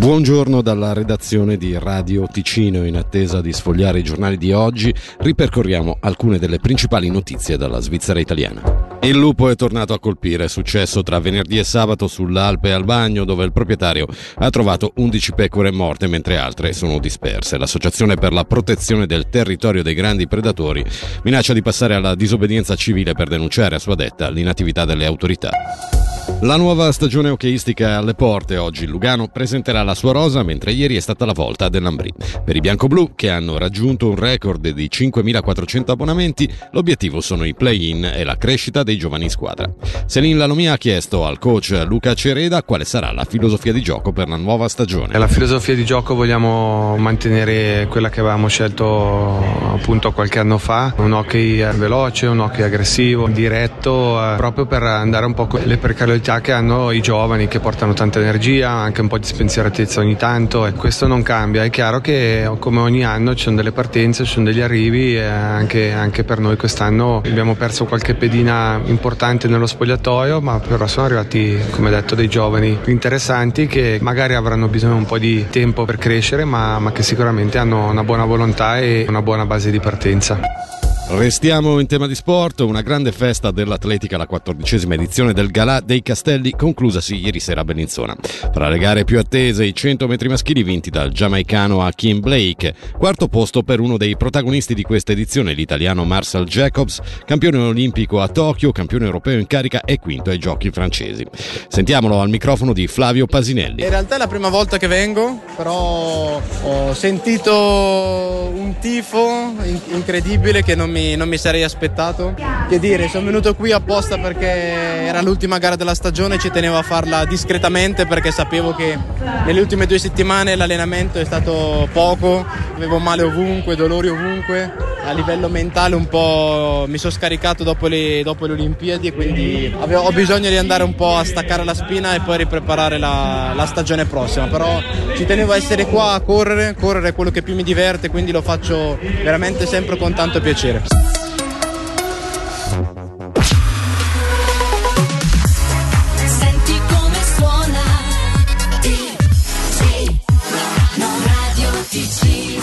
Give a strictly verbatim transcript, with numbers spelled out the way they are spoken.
Buongiorno dalla redazione di Radio Ticino. In attesa di sfogliare i giornali di oggi, ripercorriamo alcune delle principali notizie dalla Svizzera italiana. Il lupo è tornato a colpire, è successo tra venerdì e sabato sull'Alpe Albagno, dove il proprietario ha trovato undici pecore morte mentre altre sono disperse. L'Associazione per la protezione del territorio dei grandi predatori minaccia di passare alla disobbedienza civile per denunciare, a sua detta, l'inattività delle autorità. La nuova stagione hockeyistica è alle porte. Oggi il Lugano presenterà la sua rosa, mentre ieri è stata la volta dell'Ambrì. Per i biancoblù, che hanno raggiunto un record di cinquemilaquattrocento abbonamenti, l'obiettivo sono i play-in e la crescita dei giovani in squadra. Céline Lalomia ha chiesto al coach Luca Cereda quale sarà la filosofia di gioco per la nuova stagione. La filosofia di gioco vogliamo mantenere quella che avevamo scelto appunto qualche anno fa, un hockey veloce, un hockey aggressivo, diretto, proprio per andare un po' con le precarietà che hanno i giovani, che portano tanta energia, anche un po' di spensieratezza ogni tanto, e questo non cambia. È chiaro che come ogni anno ci sono delle partenze, ci sono degli arrivi, e anche, anche per noi quest'anno abbiamo perso qualche pedina importante nello spogliatoio, ma però sono arrivati, come detto, dei giovani interessanti che magari avranno bisogno un po' di tempo per crescere, ma, ma che sicuramente hanno una buona volontà e una buona base di partenza. Restiamo in tema di sport. Una grande festa dell'atletica, la quattordicesima edizione del Galà dei Castelli, conclusasi ieri sera a Bellinzona. Tra le gare più attese, i cento metri maschili vinti dal giamaicano Hakeem Blake, quarto posto per uno dei protagonisti di questa edizione, l'italiano Marcel Jacobs, campione olimpico a Tokyo, campione europeo in carica e quinto ai giochi francesi. Sentiamolo al microfono di Flavio Pasinelli. In realtà è la prima volta che vengo, però ho sentito un tifo incredibile che non mi non mi sarei aspettato. Che dire, sono venuto qui apposta perché era l'ultima gara della stagione e ci tenevo a farla discretamente, perché sapevo che nelle ultime due settimane l'allenamento è stato poco, avevo male ovunque, dolori ovunque, a livello mentale un po' mi sono scaricato dopo le, dopo le Olimpiadi, e quindi avevo, ho bisogno di andare un po' a staccare la spina e poi ripreparare la, la stagione prossima. Però ci tenevo a essere qua a correre, correre è quello che più mi diverte, quindi lo faccio veramente sempre con tanto piacere.